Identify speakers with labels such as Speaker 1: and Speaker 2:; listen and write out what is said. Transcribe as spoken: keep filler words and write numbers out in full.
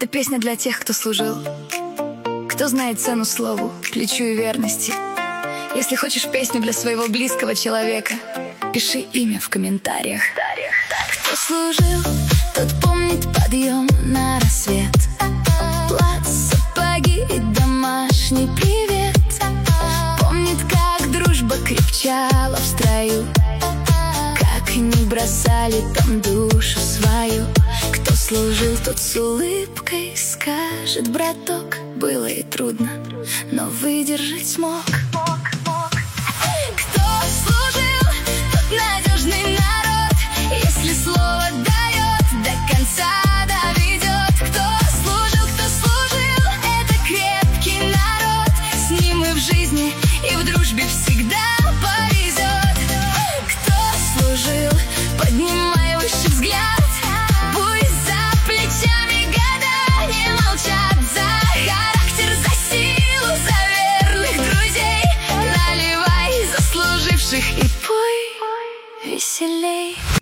Speaker 1: Это песня для тех, кто служил, кто знает цену слову, плечу и верности. Если хочешь песню для своего близкого человека, пиши имя в комментариях. Кто служил, тот помнит подъем на рассвет, плат, сапоги и домашний привет. Помнит, как дружба крепчала в строю, как не бросали там душу свою. Кто служил, тот с улыбкой скажет: браток, было и трудно, но выдержать смог. Кто служил, тот надежный народ, если слово дает, до конца доведет. Кто служил, кто служил, это крепкий народ, с ним и в жизни, и в дружбе всегда повезет. Кто служил, поднимай выше взгляд, пусть за плечами года не молчат. За характер, за силу, за верных друзей наливай заслуживших и пой веселей.